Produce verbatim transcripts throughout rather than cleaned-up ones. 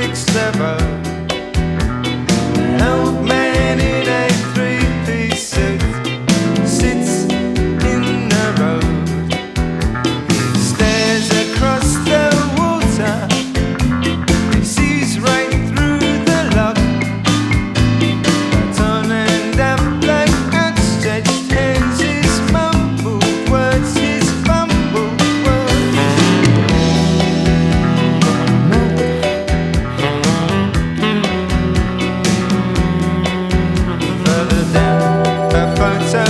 takes the road. An old man in a three-piece suit sits in the road. He stares across the water. He sees right through the lock. But on and up like outstretched hands, his mumbled words, his fumbled words. Further down a photo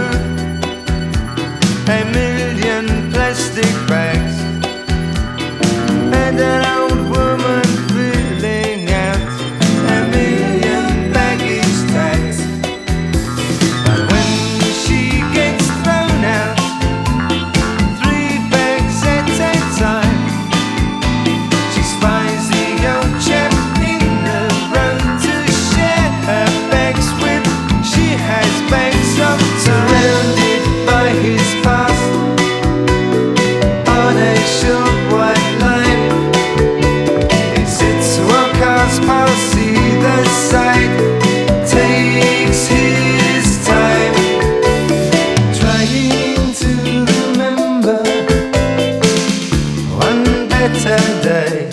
booth, a million plastic bags, and an old woman filling out a million baggage tags. But when she gets thrown out, three bags at a time, she spies the old chap in the road to share her bags with. She has bags of surrounded by his past on a short white line. He sits while cars pass either side, takes his time, trying to remember one better day,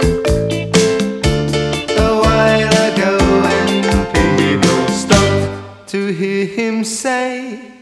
a while ago, when people stopped to hear him say,